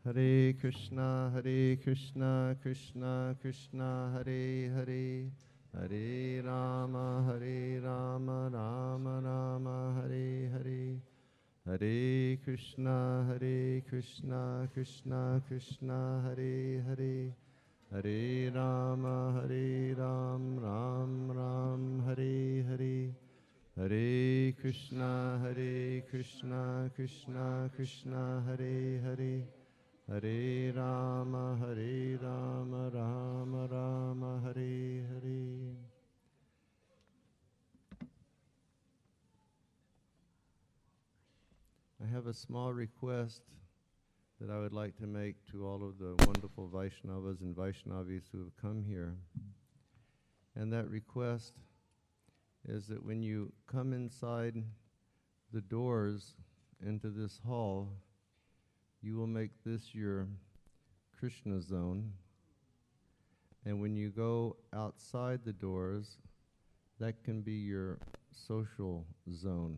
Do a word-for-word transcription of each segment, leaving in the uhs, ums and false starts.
Hare Krishna, Hare Krishna, Krishna Krishna, Hare Hare, Hare Rama, Hare Rama, Rama Rama, Hare Hare, Hare Krishna, Hare Krishna, Krishna Krishna, Hare Hare, Hare Rama, Hare Ram, Ram Ram, Hare Hare, Hare Krishna, Hare Krishna, Krishna Krishna, Hare Hare, Hare Rama, Hare Rama, Rama Rama, Hare Hare. I have a small request that I would like to make to all of the wonderful Vaishnavas and Vaishnavis who have come here. And that request is that when you come inside the doors into this hall, you will make this your Krishna zone. And when you go outside the doors, that can be your social zone.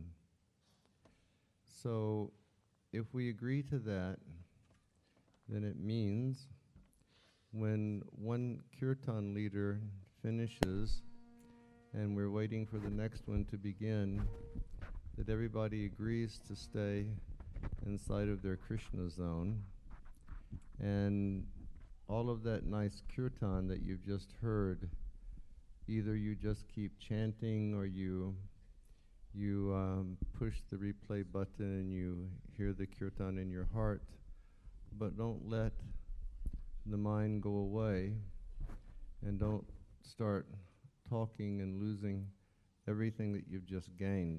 So if we agree to that, then it means when one kirtan leader finishes and we're waiting for the next one to begin, that everybody agrees to stay inside of their Krishna zone. And all of that nice kirtan that you've just heard, either you just keep chanting or you you um, push the replay button and you hear the kirtan in your heart, but don't let the mind go away and don't start talking and losing everything that you've just gained.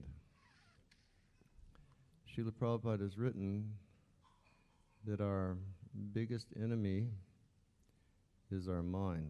Srila Prabhupada has written that our biggest enemy is our mind.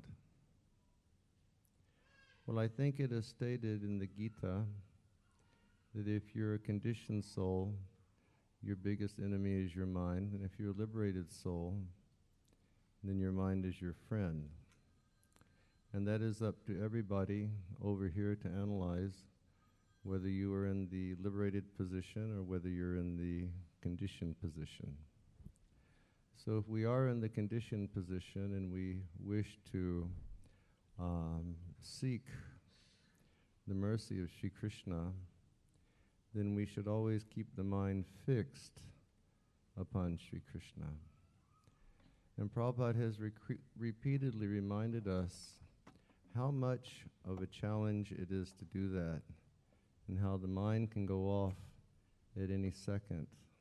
Well, I think it is stated in the Gita that if you're a conditioned soul, your biggest enemy is your mind, and if you're a liberated soul, then your mind is your friend. And that is up to everybody over here to analyze whether you are in the liberated position or whether you're in the conditioned position. So if we are in the conditioned position and we wish to um, seek the mercy of Sri Krishna, then we should always keep the mind fixed upon Sri Krishna. And Prabhupada has recre- repeatedly reminded us how much of a challenge it is to do that, and how the mind can go off at any second.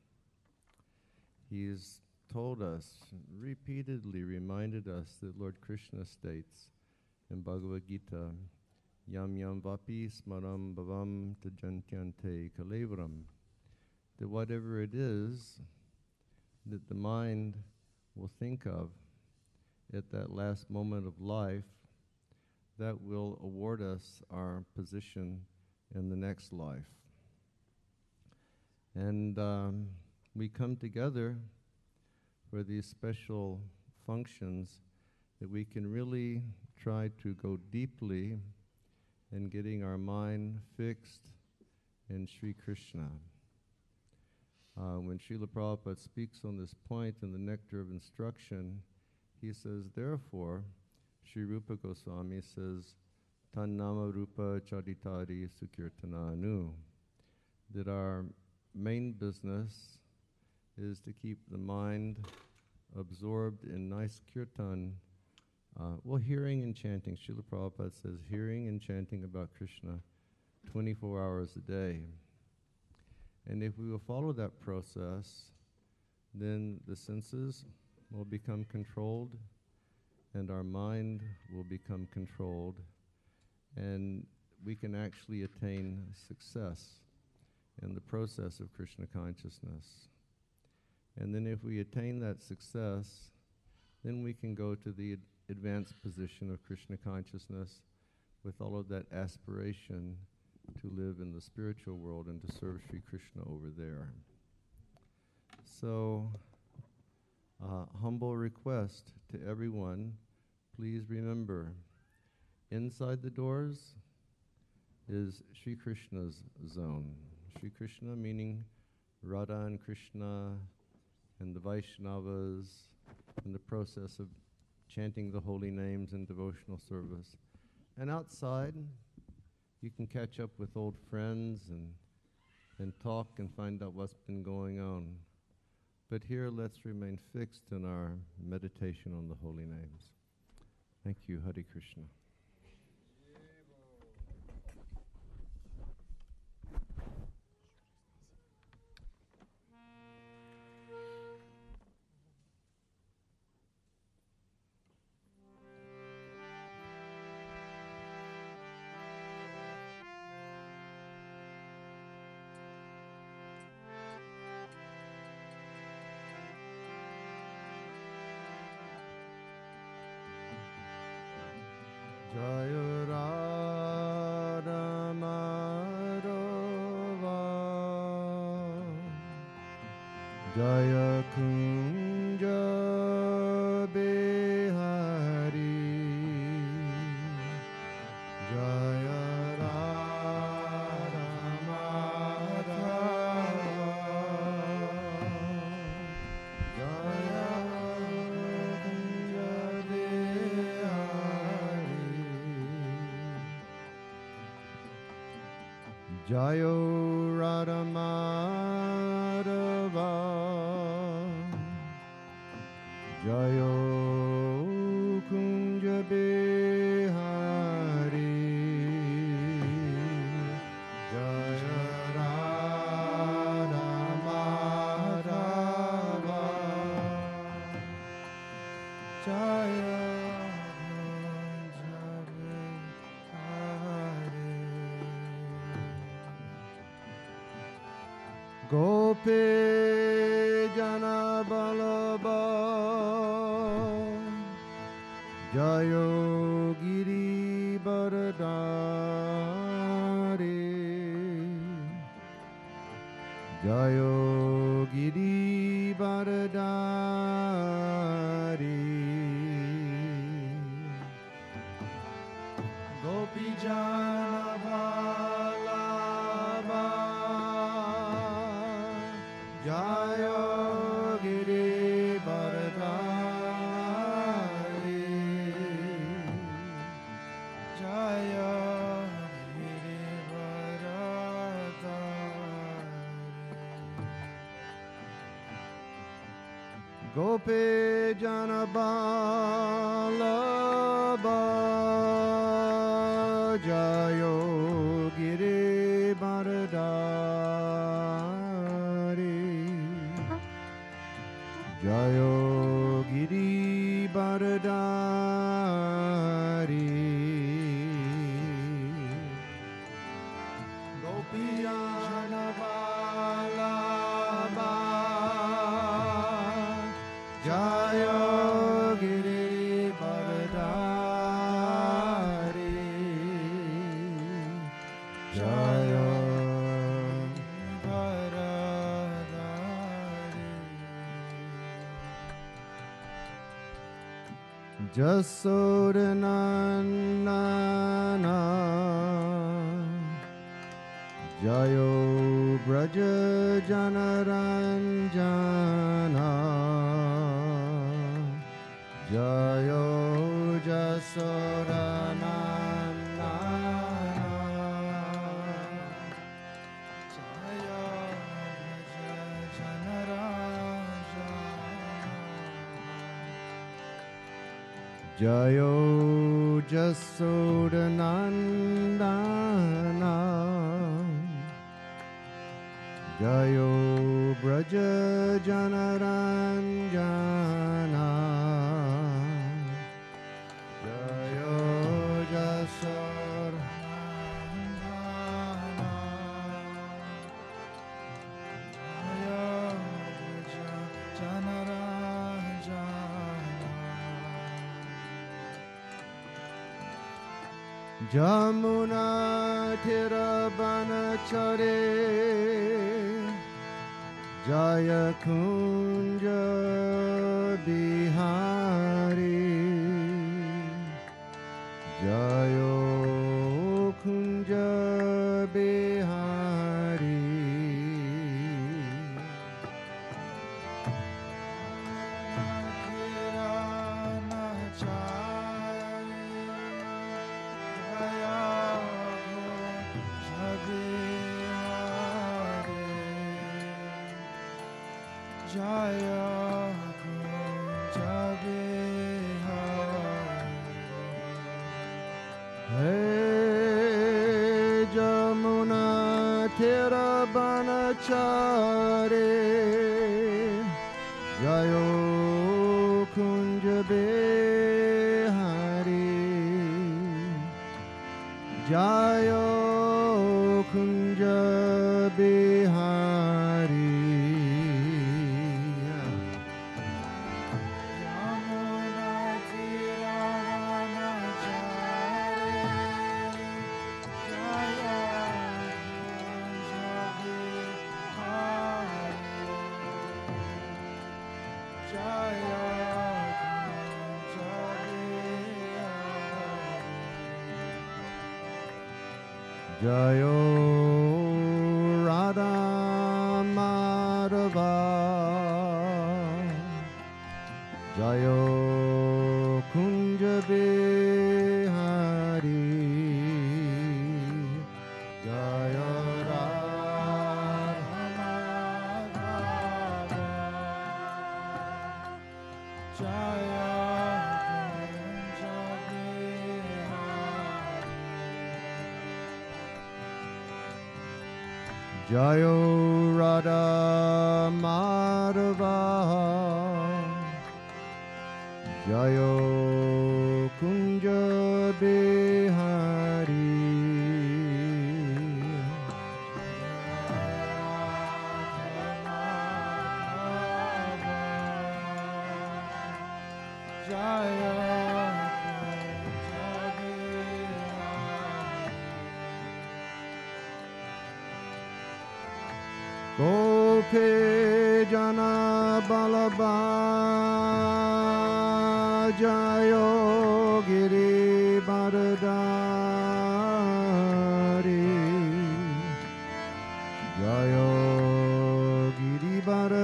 He's told us, repeatedly reminded us that Lord Krishna states in Bhagavad Gita, Yam yam vapi smaram bhavam tajantyante kalevaram, that whatever it is that the mind will think of at that last moment of life, that will award us our position in the next life. And um, we come together for these special functions that we can really try to go deeply in getting our mind fixed in Sri Krishna. Uh, when Srila Prabhupada speaks on this point in the Nectar of Instruction, he says, therefore, Sri Rupa Goswami says, Tannama Rupa Charitari Sukirtananu, that our main business is to keep the mind absorbed in nice kirtan. Uh, well, hearing and chanting. Srila Prabhupada says hearing and chanting about Krishna twenty-four hours a day. And if we will follow that process, then the senses will become controlled and our mind will become controlled, and we can actually attain success in the process of Krishna consciousness. And then if we attain that success, then we can go to the ad- advanced position of Krishna consciousness with all of that aspiration to live in the spiritual world and to serve Sri Krishna over there. So, uh, humble request to everyone, please remember, inside the doors is Sri Krishna's zone. Sri Krishna meaning Radha and Krishna and the Vaishnavas in the process of chanting the holy names in devotional service. And outside, you can catch up with old friends and, and talk and find out what's been going on. But here, let's remain fixed in our meditation on the holy names. Thank you, Hare Krishna. Jaya Radha Madhava Jaya Kunja Bihari Jaya Radha Madhava Jaya Kunja Bihari Jayo Radha Madhava Jayo Kunja Bihari Jaya Radha Madhava Jaya Gopi Jana Balaba Jayo Giri Baradari Jayo Giri Baradari Gopi Jana Balaba Jaya Giri Baradari Jaya Giri Baradari Gopi Jana Balaba Jaya Giri Baradari Jayo Giri Baradari Gopiyana Balaba Jayo Giri Baradari Jayo Jasodanandana Jayo Braja Janaranjana Jayo Jasodanandana Jayo Braja Janaranjana Jayo Jasodanandana Jayo Braja Janaranjana Jayo Jasodanandana Jayo Braja Janaranjana Jamuna Tirabhanachare Jaya Kunja Bihari Jayo Kunja Bihari Jaya Kunja Bihari. Hey Jamuna Tera Banachare Jayo Kunja Bihari Jayo Kunja Bihari. Jayo Radha Madhava Jayo Kunja Bihari Jayo Radha Madhava Jayo Jayo Radha Madhava Jayo Kunja Bihari Jayo Gope Jana Balaba Jayo Giri Baradari Jayo Giri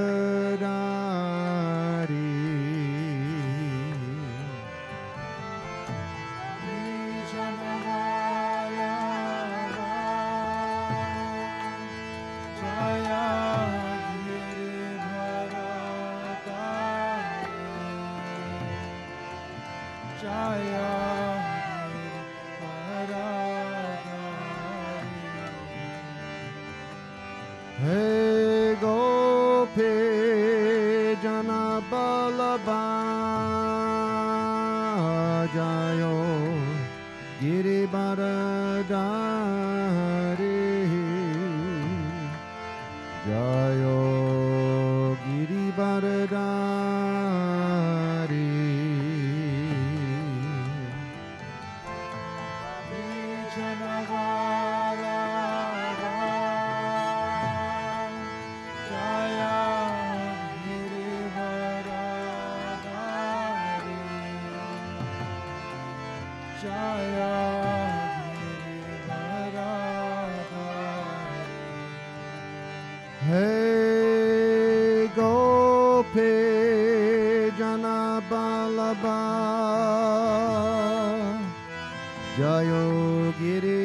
Baradari Hey Gopi Jana Balaba Jayo Giri Baradari Jayo Giri Baradari Hey Gopi Jana Balaba Jayo Giri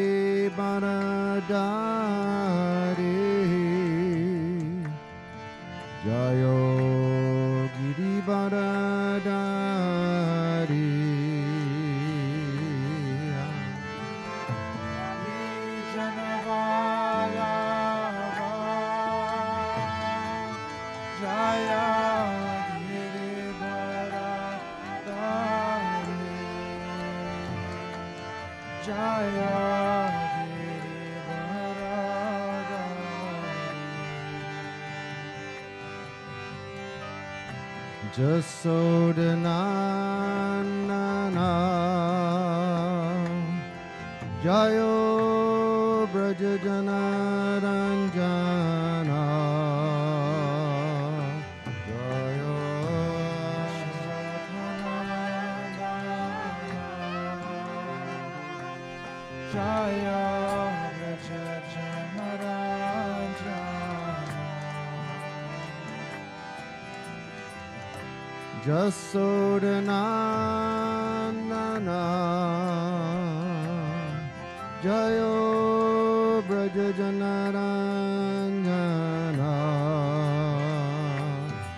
Baradari Jayo Giri Baradari Jasodhanana Jayo Brajajana Ranjana Jayo Jaya Brajajana Ranjana Jasodhanana Jayo Brajajana Ranjana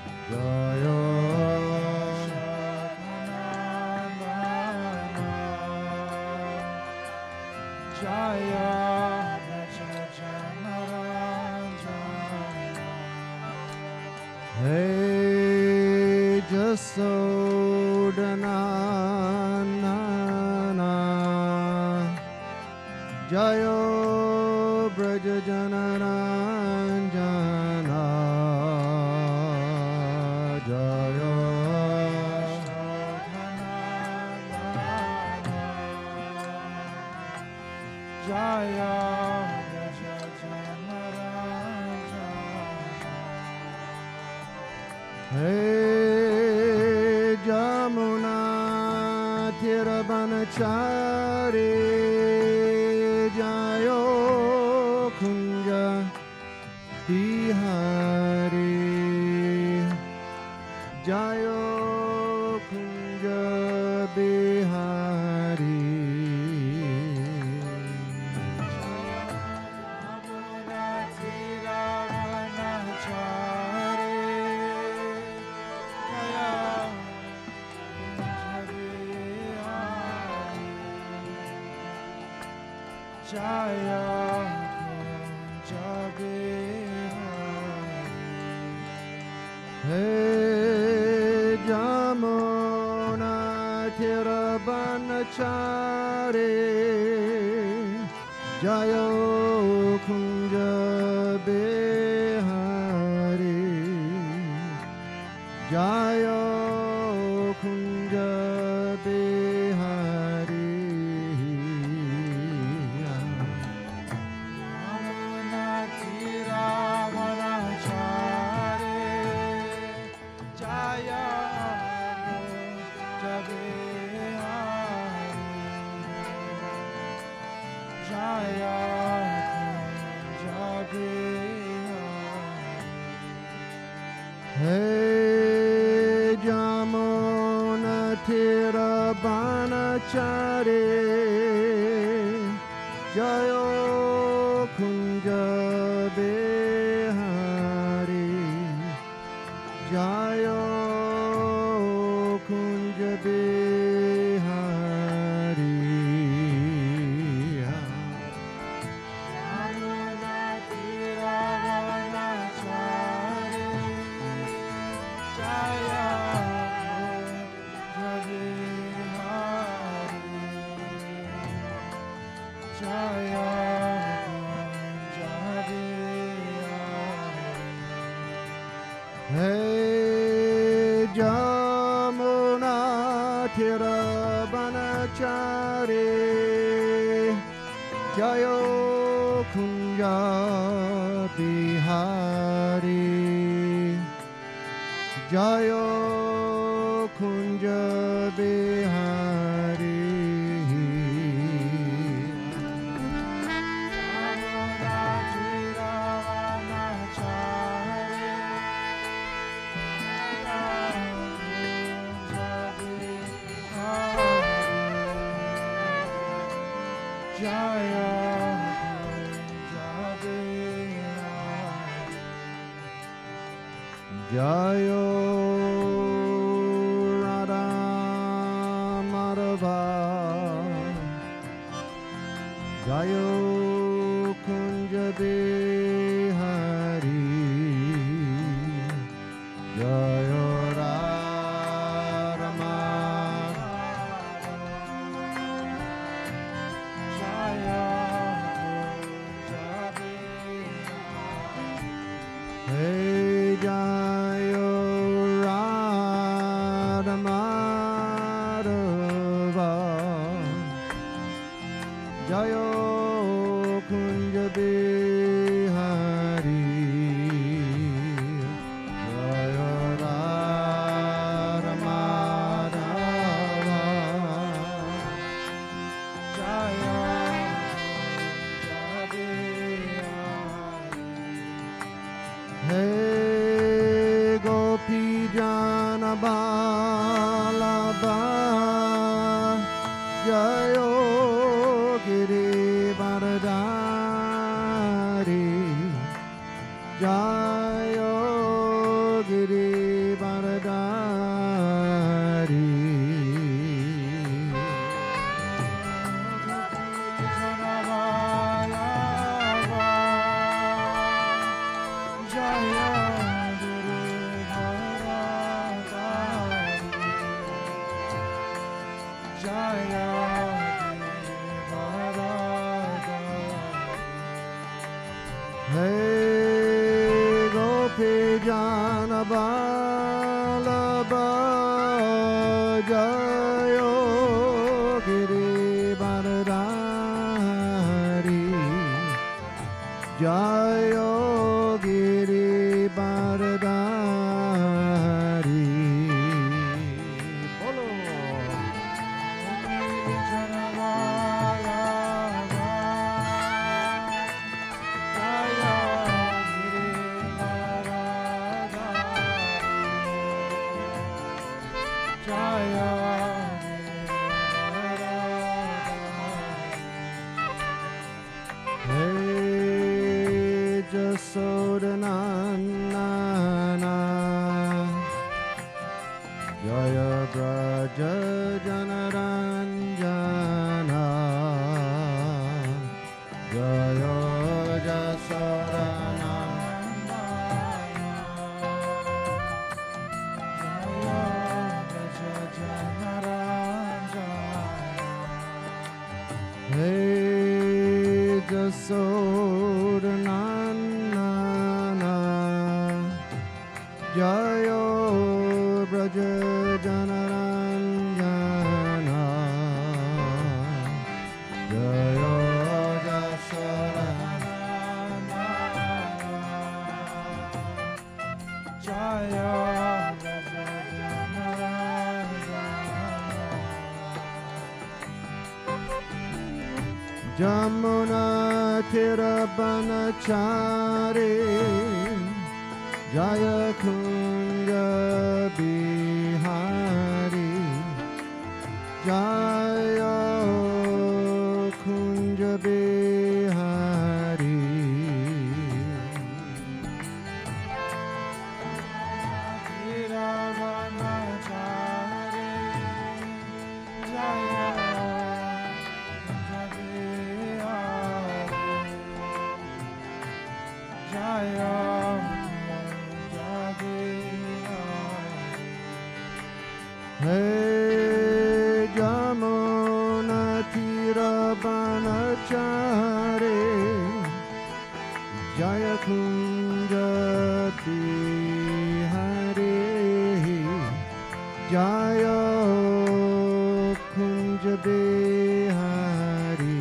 Yasodhanana Jayo Braja Janaranjana Jayo Jaya Hey Jamuna Tirabanachari Jayo Kunja Bihari Jayo Kunja Bihari Jaya Kunja Bihari Hey Jamuna Tirabanachari Jayo Kunja Bihari Jayo Kunja Bihari Yamuna Tiravanachari Jaya Kunja Bihari Jaya Kunja Bihari Hey Jamuna Tirabanachari Jayo Kunja Bihari Jayo Kunja Bihari Yamuna Tiravanachari Jaya Kunja Bihari Jaya Kunja Bihari Hey Jamuna Tirabanachari Jayo Kunja Bihari Jayo Kunja Bihari Yamuna Tiravanachari Jaya Kunja Bihari Jayo Radha Madhava Jayo Kunja Bihari Jayo Radha Madhava Jaya Kunja Bihari Hey Jayo Radha Madhava Jayo Kunja Bihari Jayo Radha Madhava Jaya Kunja Bihari Hey Gopi Jana Balaba Jayo Giri Baradari Jayo Giri Baradari Jaya Guru Bharadari Jaya Hey Gopi Jana Balaba Jayo Giri Baradari Jayo Giri Baradari Bolo Hey Jasodanandana Jaya Braja Janaranjana Jaya Jasodanandana Hey Jasodanandana Jayo Braja Janaranjana Jayo Jasodanandana Jaya Jamuna Tirabanachari Jaya Kunja Bihari Jaya Kunja Bihari Hey Jamuna Tirabanachari Jaya Kunja Bihari Jaya Kunja Bihari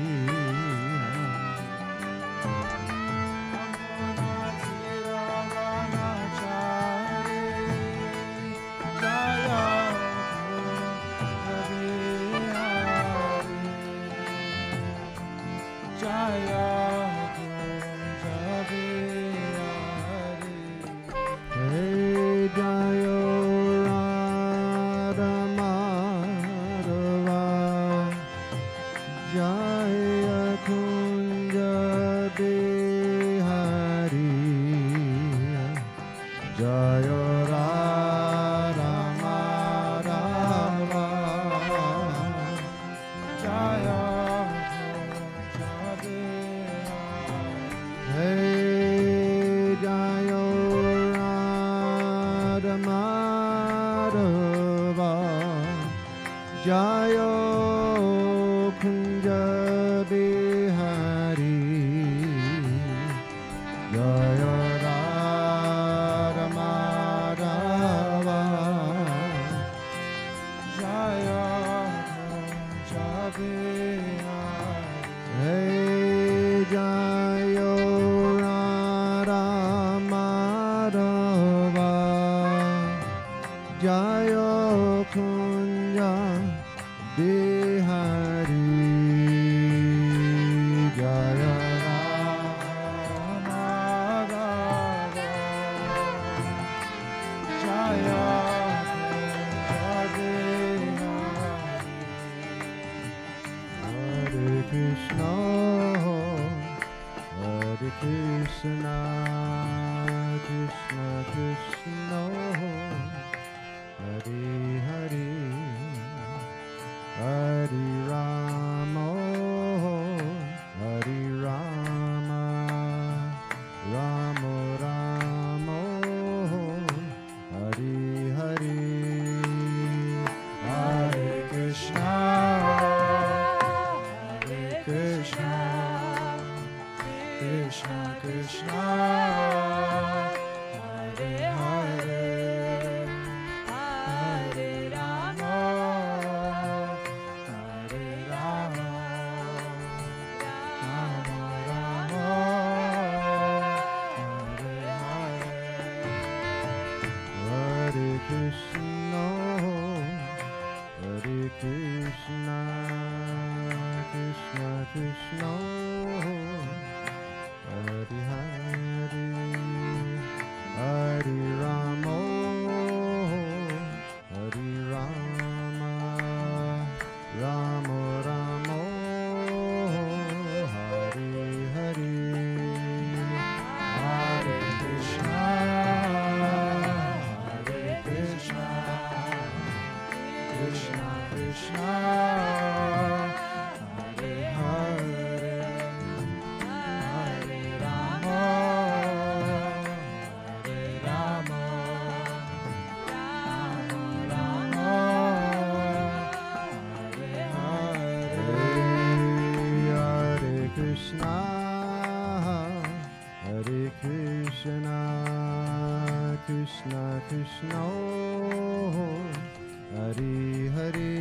Hey Jayo Radha Madhava Jaya Kunja Bihari Jayo Radha Madhava Jaya Hey Jayo Radha Madhava Jayo Kunja Bihari Jayo Radha Madhava Jaya Kunja Hey Jayo Radha Madhava Jayo Kunja Bihari Jaya Hare Krishna Hare Krishna Krishna Krishna Hare Hare Hare Krishna Krishna, Hare Hare, Hare Rama, Hare Rama, Rama Rama, Hare Hare, Hare Krishna, Hare Krishna, Krishna Krishna, Hare Hare,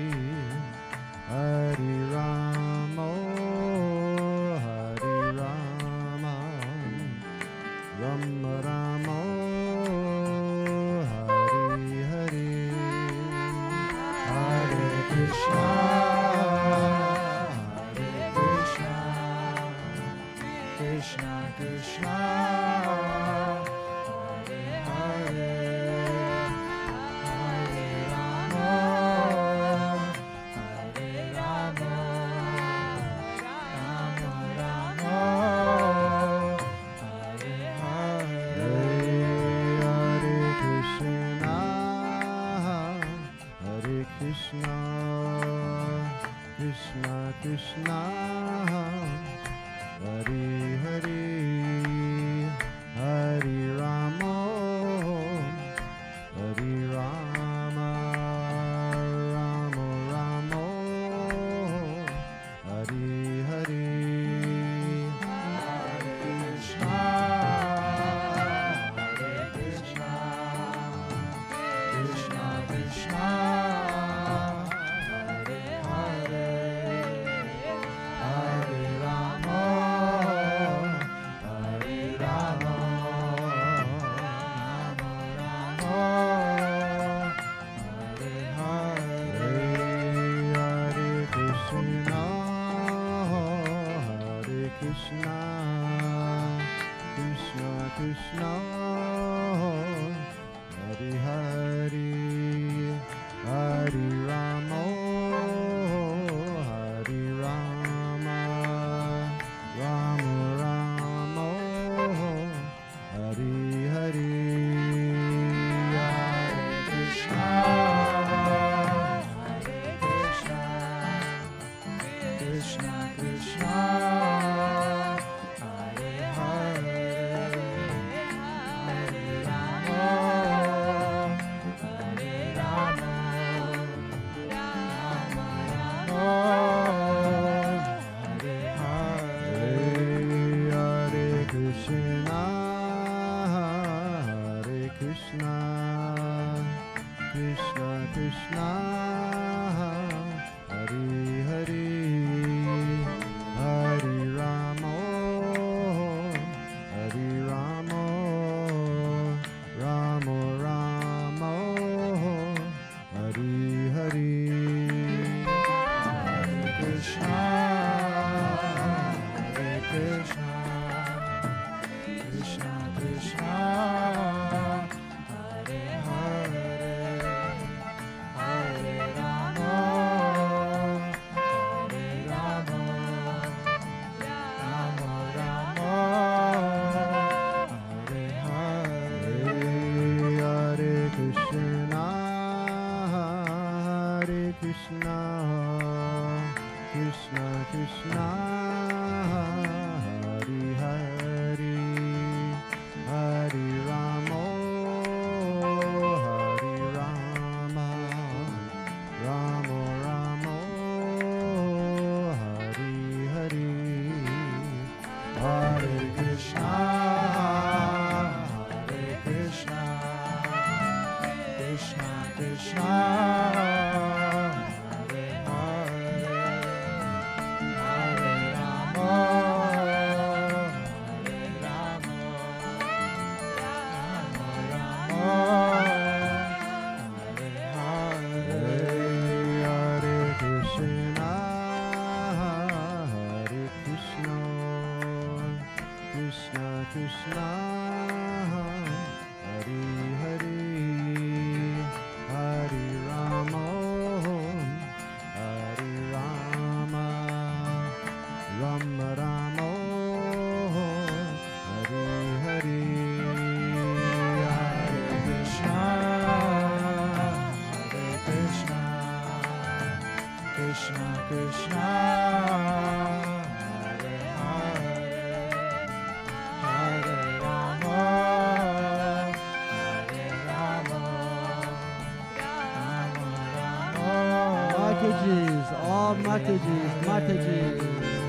Hare Rama, Hare Rama, Rama Rama, Hare Hare, Hare Krishna, Hare Krishna, Krishna Krishna, Krishna, Hare Hare, Hare Rama, Hare Rama, Rama Rama, Hare Hare, Hare Krishna, Hare Krishna, Krishna Krishna, Krishna, Krishna Krishna, Hare Hare, Hare Rama, Hare Rama, Rama Rama, Hare Hare, Hare Krishna, Hare Krishna, Krishna Krishna, Krishna Krishna, Hare Hare, Hare Rama, Hare Rama, Rama Rama, Hare Hare, Hare Krishna, Hare Krishna, Krishna Krishna, Krishna, Krishna Krishna, Hare Hare, Hare Rama, Hare Rama, Rama Rama, Hare Hare, Hare Krishna, Hare Krishna, Krishna Krishna, Krishna, Hare Hare, Hare Rama. Matajis, all Matajis, Matajis.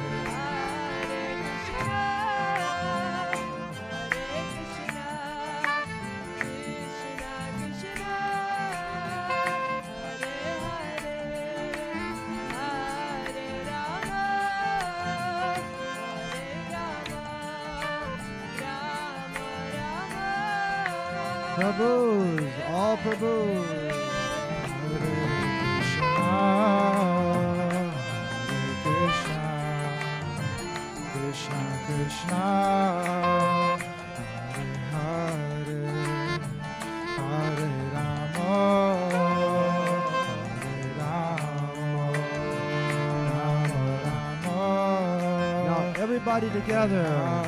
Prabhus, all Prabhus. Krishna, Krishna, Hare Hare, Hare Rama, Hare Rama, Rama Rama. Now everybody together.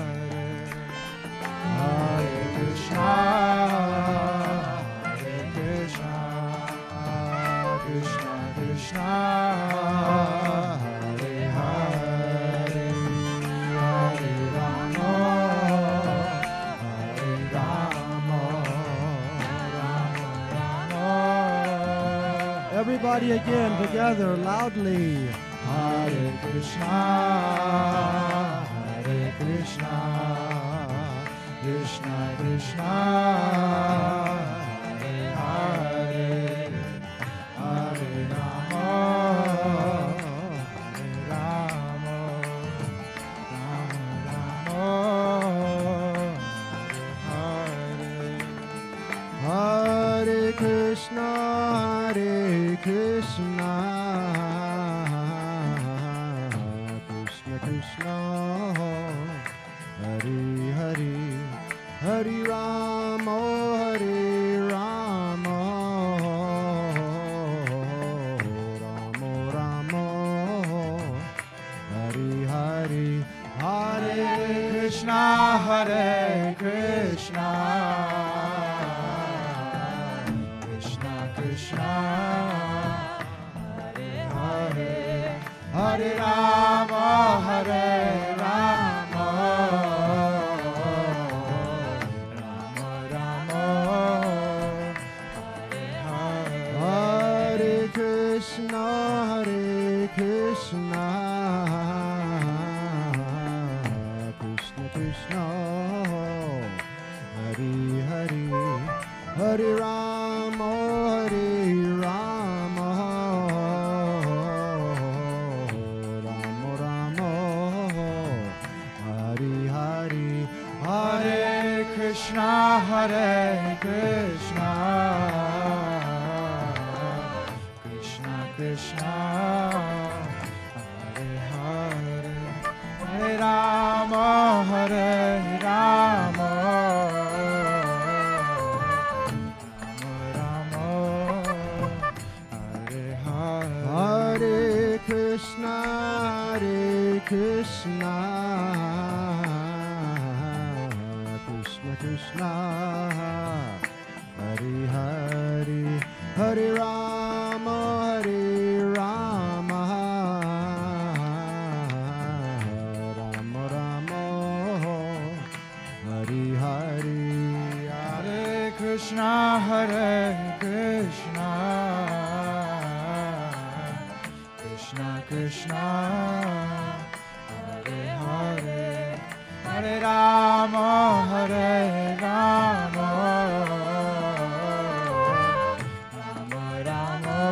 Hare Krishna, Hare Krishna, Krishna Krishna, Hare Hare, Hare Rama, Hare Rama, Rama Rama. Everybody again together, loudly. Hare Krishna, Hare Krishna, Krishna Krishna, Hare Hare, Hare Rama, Hare Rama, Rama Rama, Hare Hare. Hare Krishna, Hare Krishna, Krishna Krishna, Hare Hare, Hare Rama, Hare Rama, Rama Rama, Hare Hare, Hare Krishna, Hare Krishna, Krishna Krishna, Hare Hare, Hare Rama, Hare Rama, Rama Rama, Hare Hare, Hare Krishna, Hare Krishna, Krishna Krishna, Hare Hare, Hare Rama, Hare Rama, Rama Rama, Hare Hare, Hare Krishna, Hare Krishna, Krishna Krishna, Hare Hare, Hare Rama, Hare Rama, Rama Rama, Hare Hare, Hare Krishna, Hare Krishna, Krishna Krishna, Hare Hare, Hare Rama, Hare Rama, Rama Rama, Hare Hare, Hare Krishna, Hare Krishna, Krishna Krishna, Hare Hare, Hare Rama, Hare Rama, Rama Rama,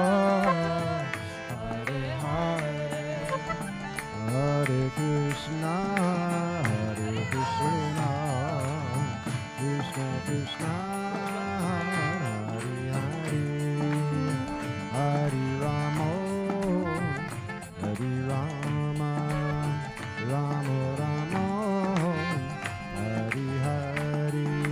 Hare Hare, Hare Krishna, Hare Krishna, Krishna Krishna, Hare Hare, Hare Rama, Hare Rama, Rama Rama, Hare Hare,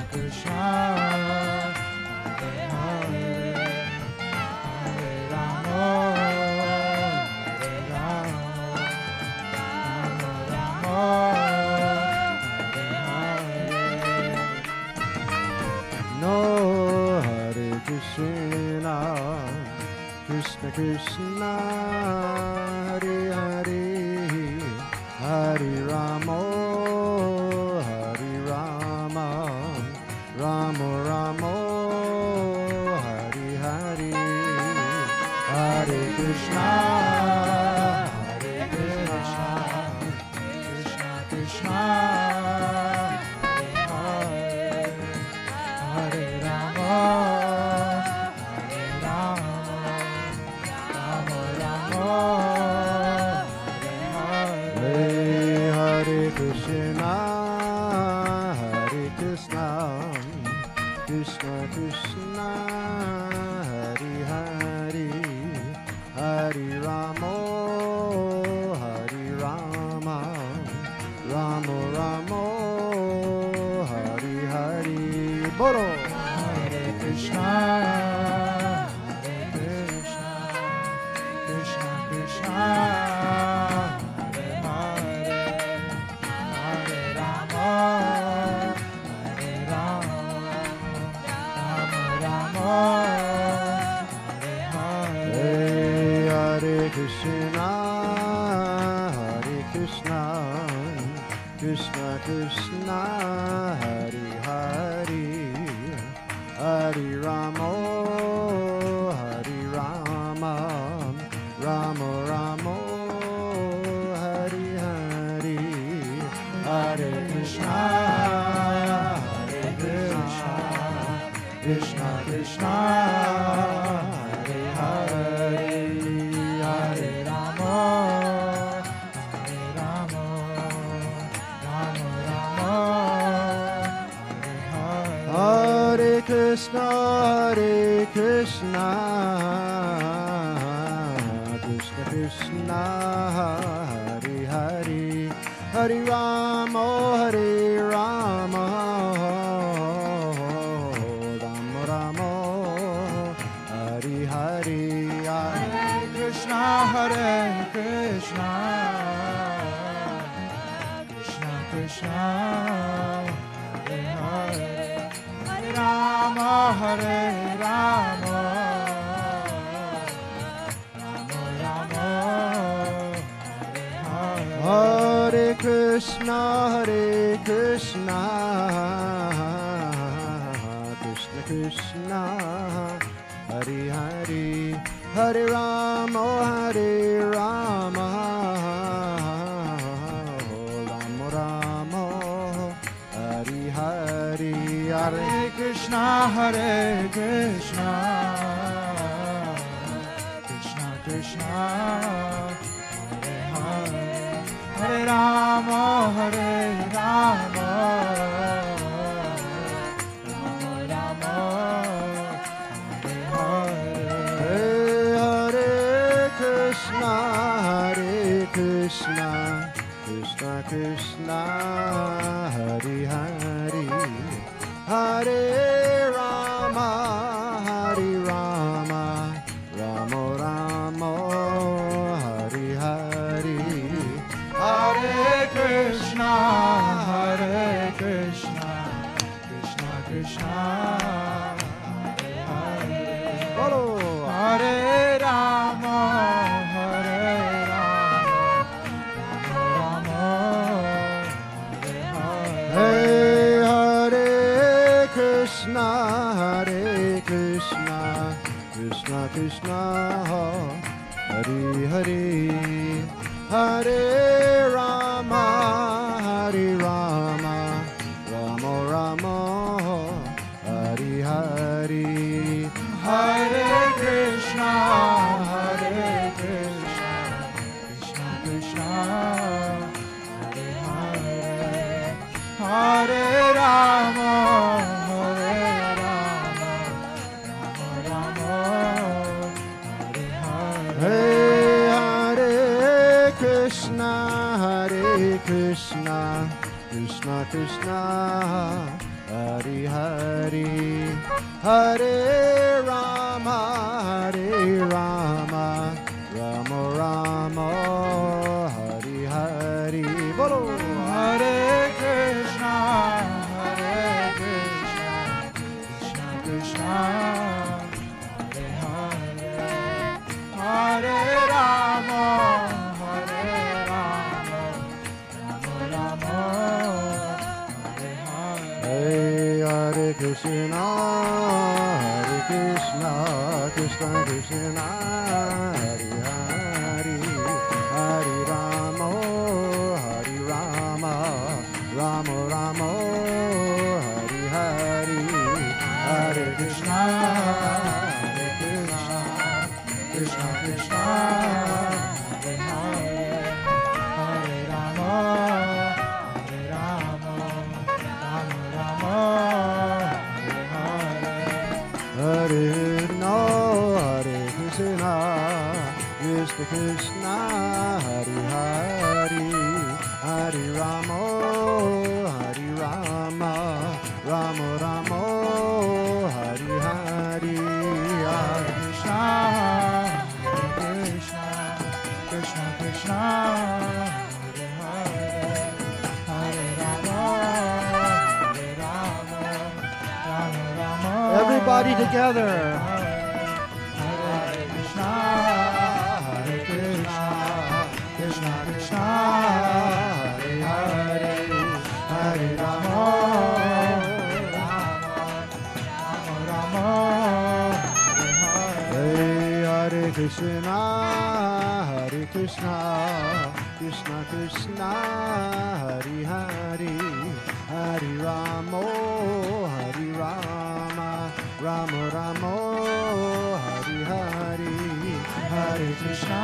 Krishna, Hare Hare, Hare Rama, Hare Rama, Rama Rama, Hare Hare. No, Hare Krishna, Krishna Krishna, Hare Hare, Hare Rama, Hare Rama, Rama Rama, Hare Hare, Hare Krishna, Hare Krishna, Krishna Krishna, Hare Hare, Hare Rama, Hare Rama, Rama Rama, Hare Hare, Hare Krishna, Hare Krishna, Krishna Krishna, Hare Hare, Hare Rama, Hare Rama, Rama Rama, Hare Hare. Bolo. Hare Krishna, Hare Krishna, Krishna Krishna, Hare Hare, Hare Rama, Hare Rama, Rama Rama, Hare Hare. Hare Krishna, Hare Krishna, Krishna Krishna, Hare Hare, Hare Rama, Hare Rama, Rama Rama, Hare Hare, Hare Krishna, Hare Krishna, Krishna Krishna, Hare Hare, Hare Rama, Hare Rama, Rama Rama, Hare Krishna, Hare Krishna, Krishna Krishna, Hare Hare, Hare Rama, Hare Rama, Rama Rama, Hare Hare, Hare Krishna, Hare Krishna, Krishna Krishna, Hare Hare, Hare Rama, Hare Rama, Rama Rama, Hare Hare. Hare Krishna, Hare Krishna, Krishna Krishna, Hare Hare, Hare Rama, Hare Rama, Rama Rama, Hare Hare, Hare Krishna, Hare Krishna, Krishna Krishna, Hare Hare, Hare Rama, Hare Rama, Rama Rama, Hare Hare. Hare Krishna, Hare Krishna, Krishna Krishna, Hare Hare, Hare Rama, Hare Rama, Rama Rama, Hare Hare, Hare Krishna, Hare Krishna, Krishna Krishna, Hare Hare, Hare Rama, Hare Rama, Rama Rama, Hare Hare, Hare Krishna, Hare Krishna, Krishna Krishna, Hare Hare, Hare Rama, Hare Rama, Rama Rama, Hare Hare, Hare Krishna, Hare Krishna, Krishna Krishna, Hare Hare, Hare Rama, Hare Rama, Rama Rama, Hare Hare, Hare Krishna, Hare Krishna, Krishna Krishna, Hare Hari Hari, Hare Rama, Hare Rama, Rama Rama, Hari Hari. Bolo. Hare Krishna, Hare Krishna, Krishna Krishna, Hare Hare, Hare Rama, Hare Rama, Rama Rama, Hare Hare. Hey, Hare Krishna, Hare Krishna, Krishna Krishna, Hare Hare, Hare Rama, Hare Rama, Rama Rama, Hare Hare, Hare Krishna, Hare Krishna, Krishna Krishna, Hare Hare, Hare Rama, Hare Rama, Rama Rama, Hare Hare. Hare Krishna, Hare Krishna, Krishna Krishna, Hare Hare, Hare Rama, Hare Rama, Rama Rama, Hare Hare, Hare Krishna, Hare Krishna, Krishna Krishna, Hare Hare, Hare Rama, Hare Rama, Rama Rama. Everybody together. Hare Krishna, Hare Krishna, Krishna Krishna, Hare Hare, Hare Rama, Hare Rama, Rama Rama, Hare Hare. Hey, Hare Krishna, Hare Krishna, Krishna Krishna, Hare Hare, Hare Rama, Hare Rama, Rama Rama, Hare Hare, Hare Krishna,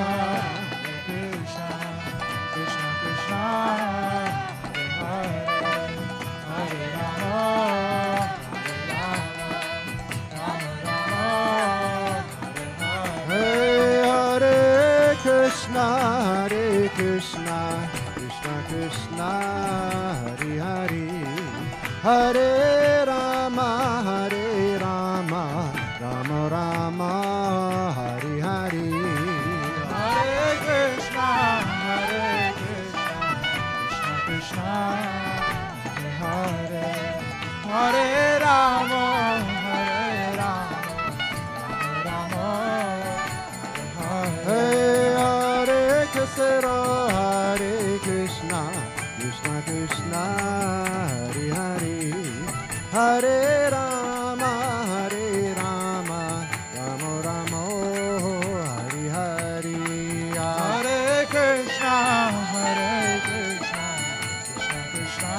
Hare Krishna, Krishna Krishna, Hare Hare, Hare Rama, Hare Rama, Rama Rama, Hare Hare. Hey, Hare Krishna, Hare Krishna, Krishna Krishna, Hare Hare, Hare Rama, Hare Rama, Rama Rama, Hare Hare. Hare Krishna, Hare Krishna, Krishna Krishna, Hare Hare, Hare Rama, Hare Rama, Rama Rama, Hare Hare. Hey, Hare Krishna, Hare Krishna, Krishna Krishna, Hare Hare, Hare Rama, Hare Rama, Rama Rama, Hare Hare. Hare Krishna, Hare Krishna, Krishna Krishna,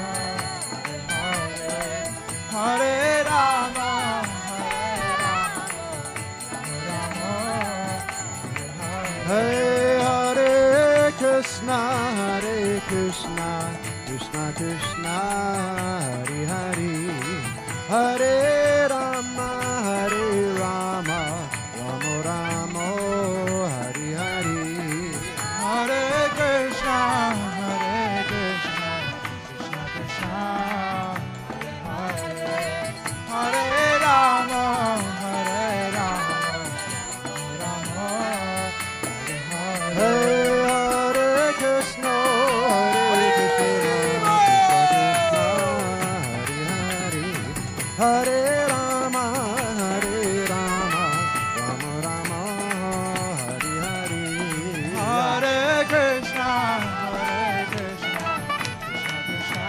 Hare Hare, Hare Rama, Hare Rama, Rama Rama, Hare Hare. Hey, Hare Krishna, Hare Krishna, Krishna Krishna, Hare Hare, Hare Rama, Hare Rama, Rama Rama, Hare Hare. Hare Krishna, Hare Krishna, Krishna Krishna, Hare Hare, Hare Rama, Hare Rama, Rama Rama, Hare Hare. Hey, Hare Krishna, Hare Krishna, Krishna Krishna, Hare Hare, Hare Rama, Hare Rama, Rama Rama, Hare Hare. Hare Krishna, Hare Krishna, Krishna Krishna,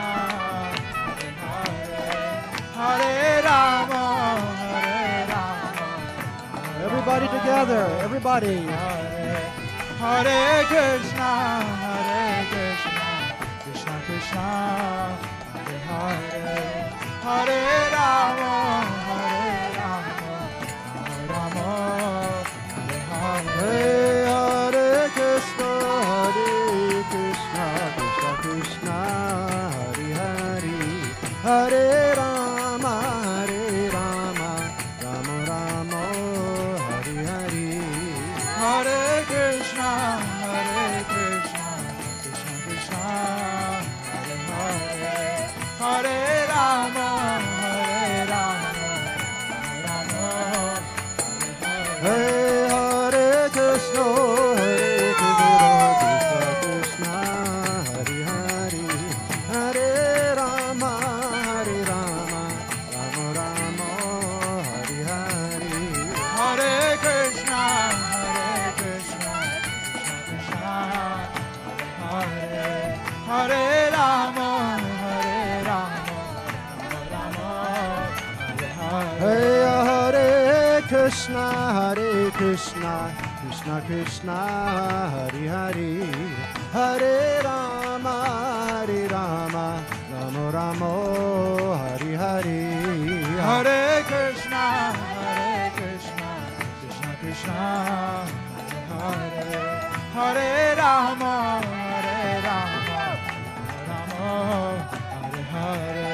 Hare Hare, Hare Rama, Hare Rama. Everybody together. Everybody. Hare Hare Krishna, Hare Krishna, Krishna Krishna, Hare Hare, Hare Rama, Hare Rama, Rama Rama, Hare Hare. Hey, Hare Krishna, Hare Krishna, Krishna Krishna, Hare Hare, Hare Rama, Hare Rama, Rama Rama, Hare Hare. Hare Krishna, Hare Krishna, Krishna Krishna, Hare Hare, Hare Rama, Hey Hare Krishna, Hare Krishna, Krishna Krishna, Hare Hare, Hare Rama, Hare Rama, Rama Rama, Hare Hare, Hare Krishna, Hare Krishna, Krishna Krishna, Hare Hare, Hare Rama, Hare Rama, Rama Hare Hare.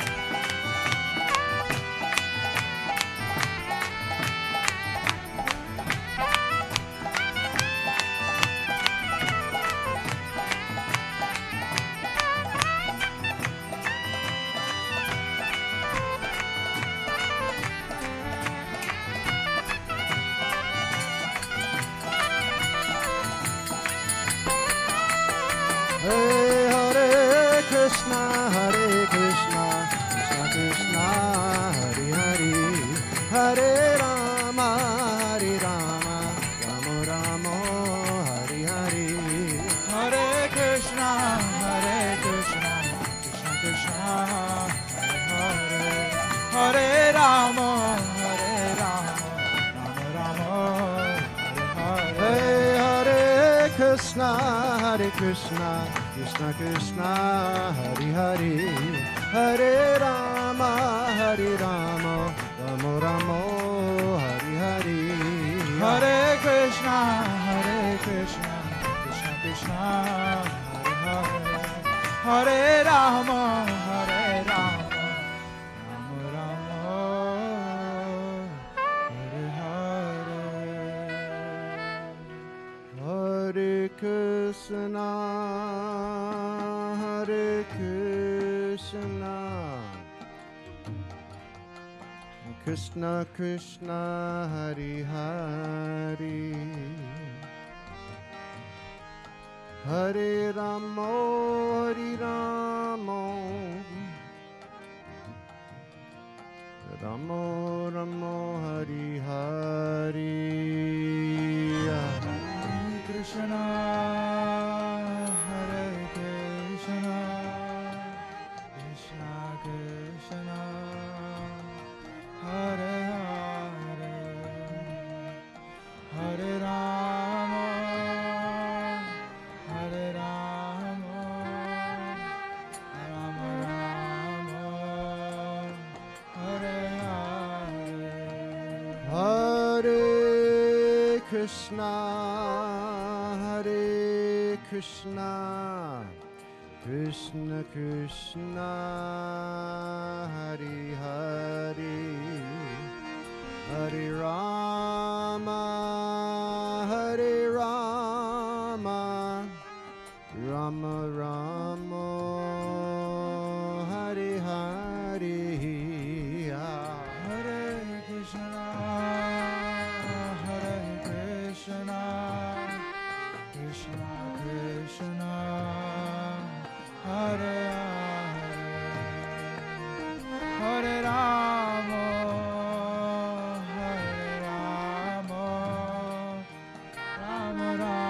Hey Hare Krishna, Hare Krishna, Krishna Krishna, Hare Hare, Hare Rama, Hare Rama, Rama Rama, Hare Hare, Hare Krishna, Hare Krishna, Krishna Krishna, Hare Hare, Hare Rama, Hare Rama, Rama Rama, Hare Hare. Hey Hare Krishna, Hare Krishna, Krishna Krishna, Hare Hare, Hare Rama, Hare Rama, Rama Rama, Hare Hare, Hare Krishna, Hare Krishna, Krishna Krishna, Hare Hare, Hare Rama, Hare Rama, Rama Rama, Hare Hare. Hare Krishna, Hare Krishna, Krishna Krishna, Hare Hare, Hare Rama, Hare Rama, Rama Rama, Hare Hare. Krishna, Hare Krishna, Krishna Krishna, Hare Hare, Hare Rama, Hare Rama, Rama Rama, Hare Hare. Hare Krishna, Hare Krishna, Krishna Krishna, Hare Hare, Hare Rama, Hare Rama, Rama Rama, Hare Hare. Hare Krishna, Hare Krishna, Krishna Krishna, Hare Hare, Hare Rama, Hare Rama, Rama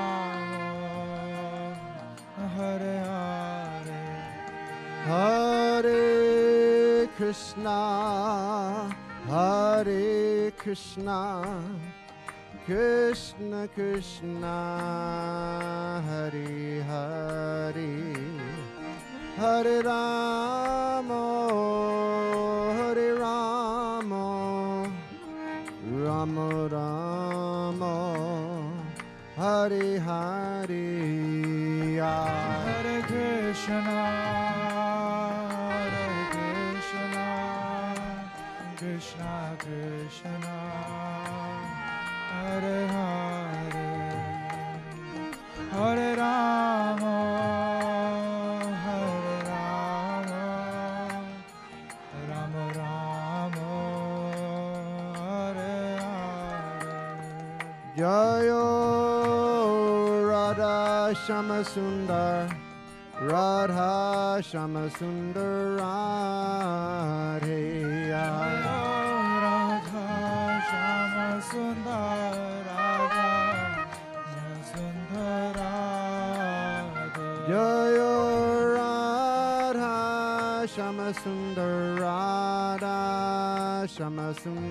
Rama, Hare Hare. Hare Krishna, Hare Krishna, Krishna Krishna, Hare Hare, Hare Rama, Hare Rama, Rama Rama, Hare Hare. Hare Krishna, Hare Krishna, Krishna Krishna, Hare Hare, Hare Rama, Hare Rama, Rama Rama, Hare Hare. Jayo Radha Shama Sundar, Radha Shama Sundar Radhe. Radha Shama Sundar, Radha Sundar Radhe. Jayo Radha Shama Sundar, Radha Shama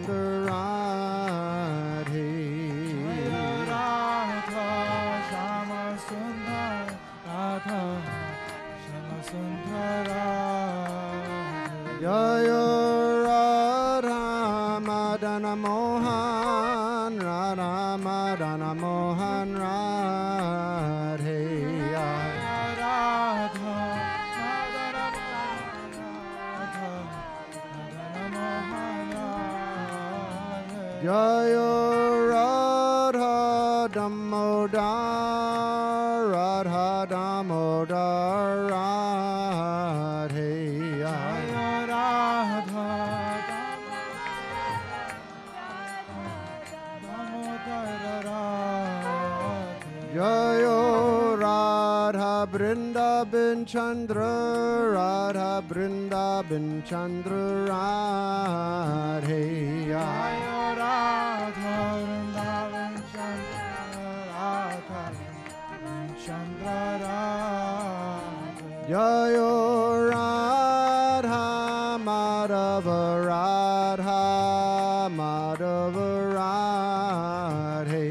Sundarade. Radha Shama Sundar Radha Shama Sundara. Jaya Radha Madana Mohan Radha Madana Mohan Radhe. Radha Madana Radha Madana Mohan. Jaya Radha Damodar Radha Damodar Radhe. Jayo Radha Vrindavan Chandra Radha Vrindavan Chandra Radhe. Jayo Radha Vrindavan Chandra Radha Chandra Radhe. Jayo Radha Madhava Radha Madhava Radhe.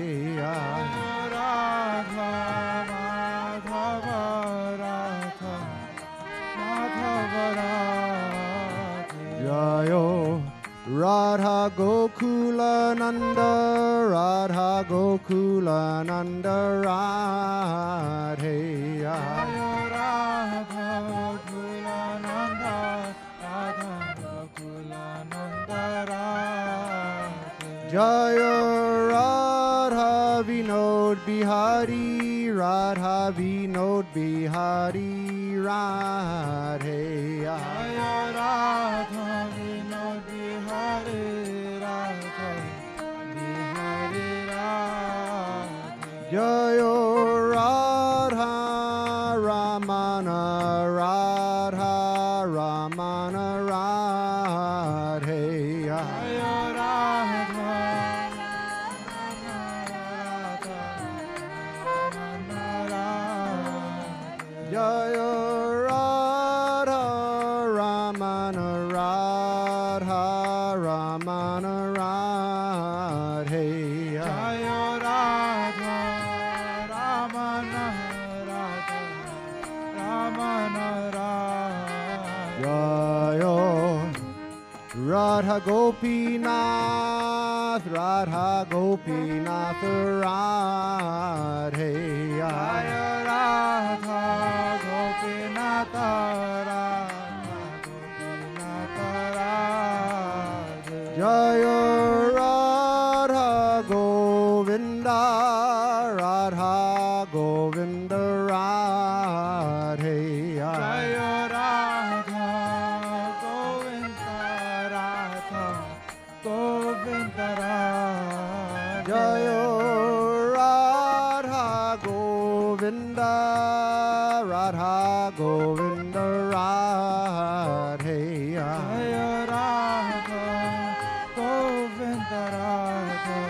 Jayo Radha Gokula Nanda Radha Gokula Nanda Radhe. Jayo Radha Gokula Nanda Radha Gokula Nanda Radhe. Jayo Radha Vinod Bihari Radha Vinod Bihari Radhe. Jayo Radha Vinod Bihari Radha Bihari Radhe. Jayo Radha Ramana Radha Ramana Radhe. Jayo Radha Jayo Radha Ramana Radha Ramana Radhe. Jayo Radha Ramana Radha Ramana Radha. Jayo Radha Gopinath Radha Gopinath Radhe. Jayo Radha Gopinatha Radha Gopinatha Radhe. Jayo Radha Govinda Radha Govinda Radhe. Jayo Radha Govinda Radha Govinda Radhe. Jayo Radha Govinda Radha Govinda Radhe. Jayo Radha Govinda Radha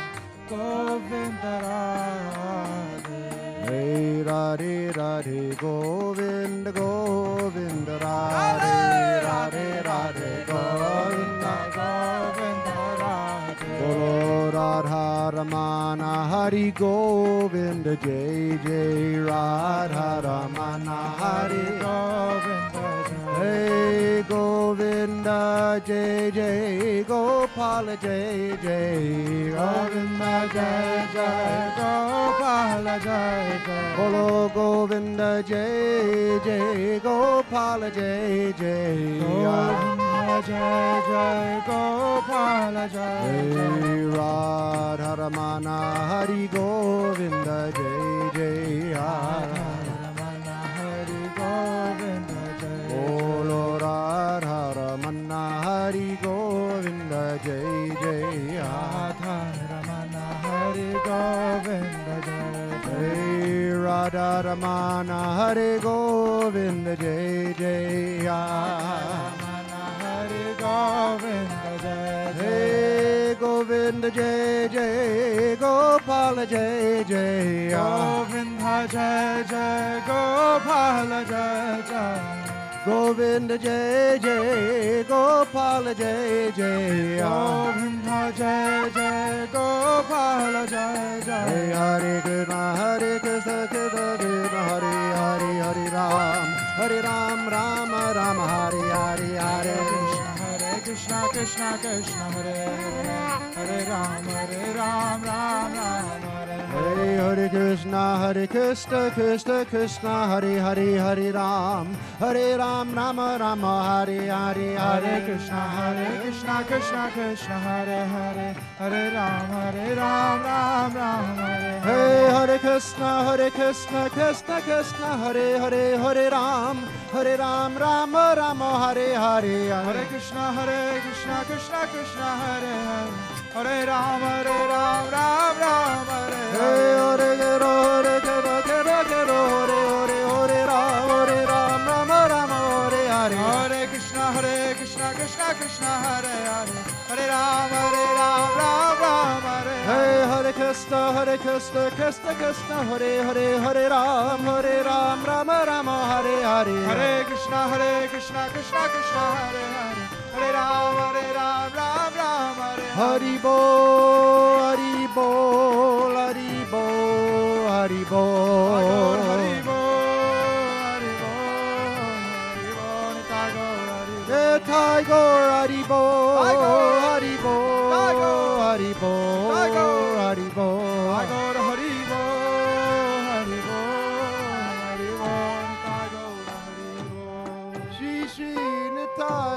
Govinda Radhe. Hey Radhe Radhe Govinda Govinda Radhe Radhe Radhe Govinda Govinda Radhe. Bolo Radha Ramana Hari Govinda Jai Jai Radha Ramana Hari Govinda Hey Govinda Jai Jai Gopala Jai Jai Govinda Jai Jai Gopala Jai Jai. Bolo Govinda Jai Jai Gopala Jai Jai Govinda Jai Jai Gopala Jai Jai. Jai Radha Ramana Hari Govinda Jai Jai Ramana Hari Govinda Jai. Bolo Radha Ramana Hari Govinda Jai Jai Radha Ramana Hari Govinda Jai Jai. Jai Radha Ramana Hari Govinda Jai Jai Ramana Hari Govinda Jai Jai. Hey Govinda Jai Jai Gopala Jai Jai Govinda Jai Jai Gopala Jai Jai. Govinda Jai Jai, Gopal Jai Jai. Govinda Jai Jai, Gopal Jai Jai. Hare Krishna, Hare Krishna, Krishna Krishna, Hare Hare, Hare Ram, Hare Ram, Rama Rama, Hare Hare, Hare Krishna. Hare Krishna, Krishna Krishna, Hare Hare, Hare Ram, Hare Ram, Ram Ram, Hare Hare Hare Krishna, Hare Krishna, Krishna Krishna, Hare Hare, Hare Ram, Hare Ram, Rama Rama, Hare Hare, Hare Krishna, Hare Krishna, Krishna Krishna, Hare Hare, Hare Ram, Hare Ram, Ram Ram, Hare Hare Hare Krishna, Hare Krishna, Krishna Krishna, Hare Hare, Hare Ram, Hare Ram, Rama Rama, Hare Hare, Hare Krishna, Hare Krishna, Krishna Krishna, Hare Hare, Hare Ram, Hare Ram, Ram Ram, Hare Hare Hare Kero, Hare Kero, Kero Kero, Hare Hare, Hare Ram, Hare Ram, Rama Rama, Hare Hare. Hare Krishna, Hare Krishna, Krishna Krishna, Hare Hare, Hare Ram, Hare Ram, Ram Ram, Hare Hare Hare Krishna, Hare Krishna, Krishna Krishna, Hare Hare, Hare Ram, Hare Ram, Rama Rama, Hare Hare. Hare Krishna, Hare Krishna, Krishna Krishna, Hare Hare, Hare Ram, Hare Ram, Ram Ram, Hare Hari Bol, Hari Bol, Hari Bol, Hari Bol. Hari Bol, Hari Bol, Hari Bol, Nitai Gaur, Hari Bol. Yeah, Thai Gaur, Hari Bol, Gaur, Hari Bol, Thai Gaur, Hari Bol, Thai Gaur, Hari Bol. Nitai Gaur, Hari Bol, Hari Bol, Hari Bol, Nitai Gaur, Hari Bol. Shri Shri Nitai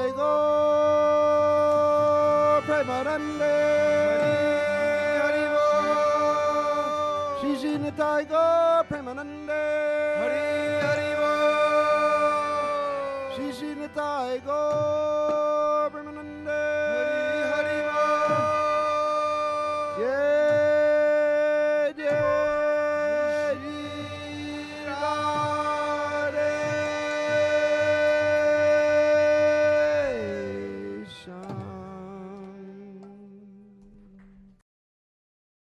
Gaur, Premanande. Hari Bol, Shri Shri Nitai Gaur, Premanande. Hari Hari Bol. Shri Shri Nitai Gaur.